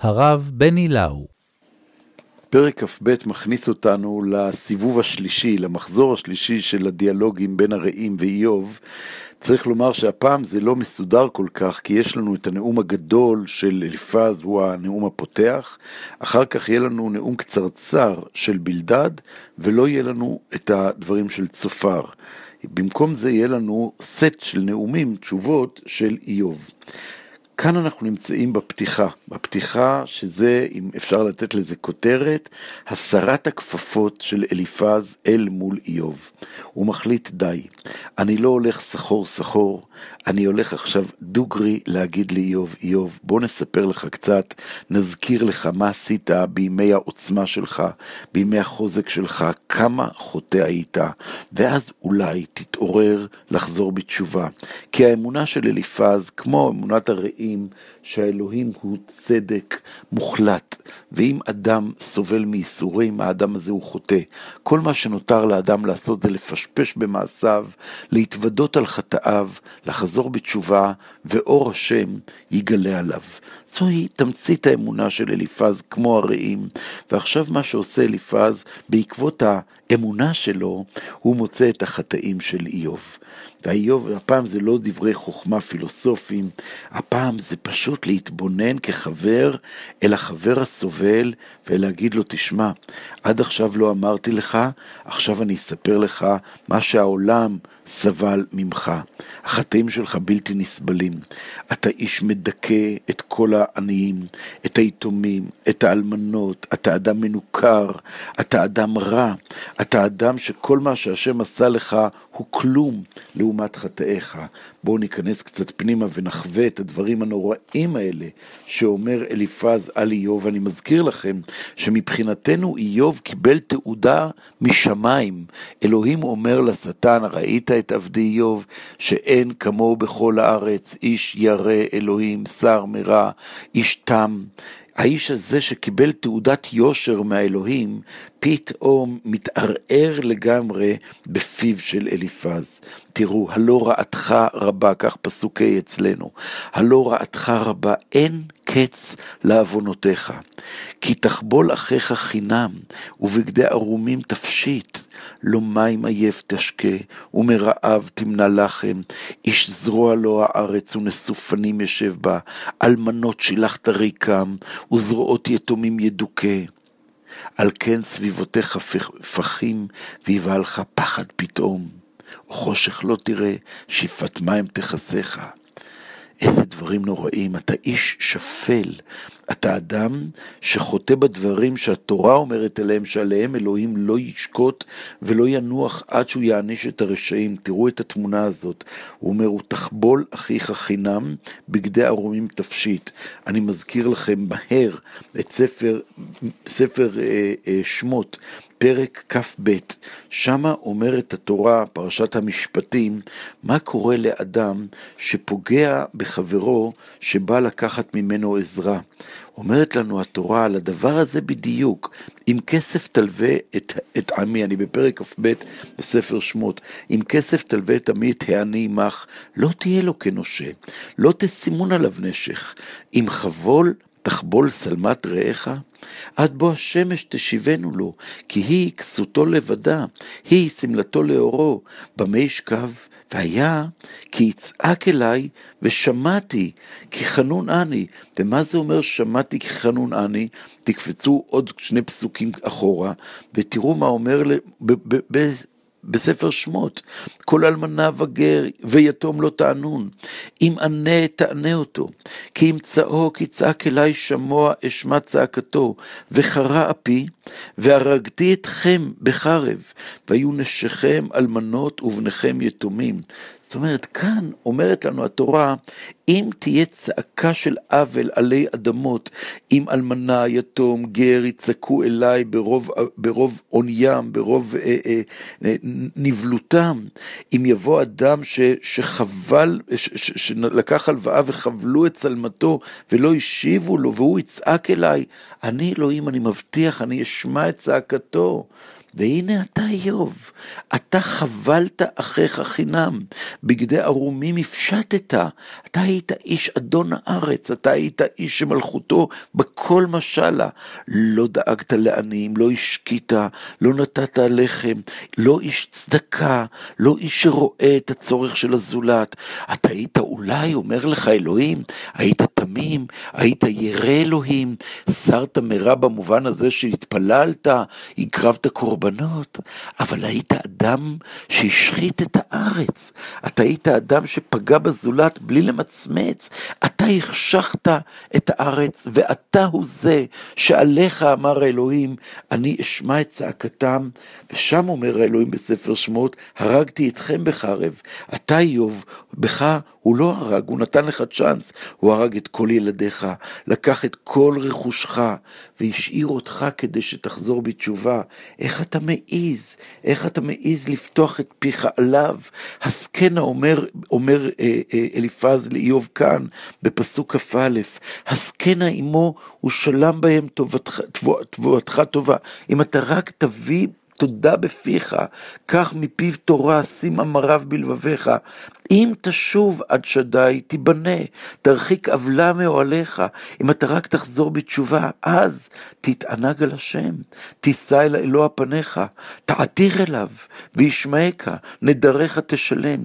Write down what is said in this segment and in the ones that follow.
הרב בני לאו. פרק כ"ב מכניס אותנו לסיבוב השלישי, למחזור השלישי של הדיאלוגים בין הרעים ואיוב. צריך לומר שהפעם זה לא מסודר כל כך, כי יש לנו את הנאום הגדול של אליפז, הוא הנאום הפותח. אחר כך יהיה לנו נאום קצרצר של בלדד, ולא יהיה לנו את הדברים של צופר. במקום זה יהיה לנו סט של נאומים, תשובות של איוב. כאן אנחנו נמצאים בפתיחה שזה, אם אפשר לתת לזה כותרת, הסרת הכפפות של אליפז אל מול איוב. הוא מחליט די, אני לא הולך סחור, אני הולך עכשיו דוגרי להגיד לאיוב, איוב, בוא נספר לך קצת, נזכיר לך מה עשית בימי העוצמה שלך, בימי החוזק שלך, כמה חוטא היית, ואז אולי תתעורר לחזור בתשובה. כי האמונה של אליפז, כמו אמונת הרעים, שהאלוהים הוא צדק מוחלט, ואם אדם סובל מייסורים, האדם הזה הוא חוטא. כל מה שנותר לאדם לעשות זה לפשפש במעשיו, להתוודות על חטאיו, לחזור בתשובה, ואור השם יגלה עליו. זוהי תמצית האמונה של אליפז כמו הרעים, ועכשיו מה שעושה אליפז, בעקבות האמונה שלו, הוא מוצא את החטאים של איוב. ואיוב, הפעם זה לא דברי חוכמה פילוסופיים, הפעם זה פשוט להתבונן כחבר אל החבר הסובל, ולהגיד לו, תשמע, עד עכשיו לא אמרתי לך, עכשיו אני אספר לך מה שהעולם סבל ממך. החטאים שלך בלתי נסבלים. אתה איש מדכא את כל העניים, את היתומים, את האלמנות, אתה אדם מנוכר, אתה אדם רע, אתה אדם שכל מה שהשם עשה לך הוא כלום לעומת חטאיך. בואו ניכנס קצת פנימה ונחווה את הדברים הנוראים האלה שאומר אליפז על איוב. אני מזכיר לכם שמבחינתנו איוב קיבל תעודה משמיים. אלוהים אומר לשטן, ראית את עבדי איוב שאין כמוהו בכל הארץ, איש ירא אלוהים, שר מרע, איש תם. האיש הזה שקיבל תעודת יושר מהאלוהים, פתאום מתערער לגמרי בפיו של אליפז. תראו, הלא רעתך רבה, כך פסוקי אצלנו, הלא רעתך רבה, אין קץ לעוונותיך. כי תחבול אחיך חינם, ובגדי ערומים תפשיט, לא מים עייף תשקה, ומרעב תמנע לחם, איש זרוע לו הארץ ונסופנים ישב בה, אלמנות שילחת ריקם, וזרועות יתומים ידוקה. על כן סביבותיך פחים, ויבהלך פחד פתאום, וחושך לא תראה, שפת מים תכסך. איזה דברים נוראים, אתה איש שפל, אתה אדם שחוטא בדברים שהתורה אומרת אליהם, שעליהם אלוהים לא ישקוט ולא ינוח עד שהוא יעניש את הרשעים. תראו את התמונה הזאת, הוא אומר, הוא תחבול אחיך חינם, בגדי ערומים תפשיט. אני מזכיר לכם מהר את ספר שמות, פרק כ"ב, שמה אומרת התורה, פרשת המשפטים, מה קורה לאדם שפוגע בחברו שבא לקחת ממנו עזרה. אומרת לנו התורה על הדבר הזה בדיוק, אם כסף תלווה את עמי, אני בפרק כ"ב בספר שמות, אם כסף תלווה את עמי את העני עמך, לא תהיה לו כנושה, לא תשימון עליו נשך, אם חבול תחבול שלמת רעך, עד בו השמש תשיבנו לו, כי היא כסותו לבדה, היא סמלתו לאורו, במה ישכב, והיה כי יצעק אליי ושמעתי כי חנון אני. ומה זה אומר שמעתי כי חנון אני? תקפצו עוד שני פסוקים אחורה, ותראו מה אומר בספר שמות, כל אלמנה וגר ויתום לא תענון, אם ענה תענה אותו, כי אם צעוק יצעק אליי שמוע אשמע צעקתו, וחרה אפי והרגתי אתכם בחרב, והיו נשיכם אלמנות ובניכם יתומים. זאת אומרת, כאן אומרת לנו התורה, אם תהיה צעקה של עוול עלי אדמות, אם אלמנה, יתום, גר, יצעקו אליי ברוב עוניים, ברוב נבלותם, אם יבוא אדם שחבל, שלקח הלוואה וחבלו את צלמתו, ולא ישיבו לו, והוא יצעק אליי, אני אלוהים, אני מבטיח, אני אשמע את צעקתו. והנה אתה איוב, אתה חבלת אחיך חינם, בגדי ערומים הפשטת, אתה היית איש אדון הארץ, אתה היית איש שמלכותו בכל משלה, לא דאגת לעניים, לא השקית, לא נתת לחם, לא איש צדקה, לא איש שרואה את הצורך של הזולת, אתה היית אולי, אומר לך אלוהים, היית תמים, היית ירא אלוהים, שרת מרע במובן הזה שהתפללת, הקרבת קורבנות, אבל היית אדם שהשחית את הארץ, אתה היית אדם שפגע בזולת בלי למצמץ, אתה החשכת את הארץ, ואתה הוא זה שעליך אמר האלוהים, אני אשמע את צעקתם, ושם אומר האלוהים בספר שמות, הרגתי אתכם בחרב, אתה איוב, בך הוא לא הרג, הוא נתן לך צ'אנס, הוא הרג את כל ילדיך, לקח את כל רכושך, והשאיר אותך כדי שתחזור בתשובה. איך אתה מעיז? איך אתה מעיז לפתוח את פיך עליו? הסכנה אומר אליפז לאיוב כאן, בפסוק כ"א, הסכנה עמו, הוא שלם בהם תבואתך טובה. אם אתה רק תביא תודה בפיך, כך מפיו תורה, שים אמריו בלבביך, אם תשוב עד שדי, תיבנה, תרחיק עוולה מאוהליך, אם אתה רק תחזור בתשובה, אז תתענג על השם, תישא אל אלוה פניך, תעתיר אליו, וישמעך, נדריך תשלם,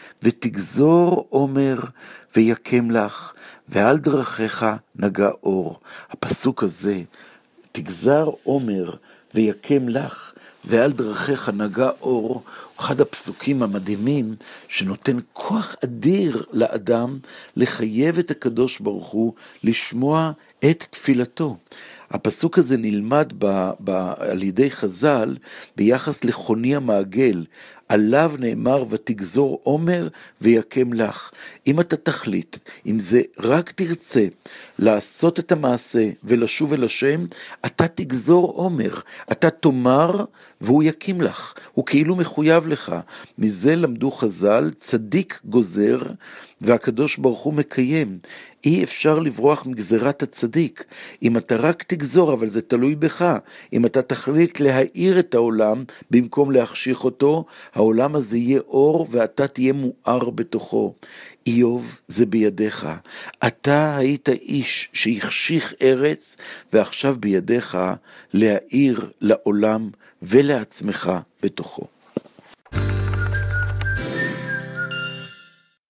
ותגזור עומר ויקם לך, ועל דרכיך נגע אור. הפסוק הזה, תגזר עומר ויקם לך, ועל דרכיך נגע אור, הוא אחד הפסוקים המדהימים שנותן כוח אדיר לאדם לחייב את הקדוש ברוך הוא לשמוע את תפילתו. הפסוק הזה נלמד על ידי חז"ל ביחס לחוני המעגל, עליו נאמר ותגזור עומר ויקם לך. אם אתה תחליט, אם זה רק תרצה לעשות את המעשה ולשוב אל השם, אתה תגזור עומר, אתה תאמר והוא יקים לך, הוא כאילו מחויב לך. מזה למדו חז"ל, צדיק גוזר והקדוש ברוך הוא מקיים. אי אפשר לברוח מגזרת הצדיק. אם אתה רק תגזור, אבל זה תלוי בך, אם אתה תחליט להאיר את העולם במקום להחשיך אותו, העולם הזה יהיה אור ואתה תהיה מואר בתוכו. איוב, זה בידיך. אתה היית איש שהחשיך ארץ, ועכשיו בידיך להאיר לעולם ולעצמך בתוכו.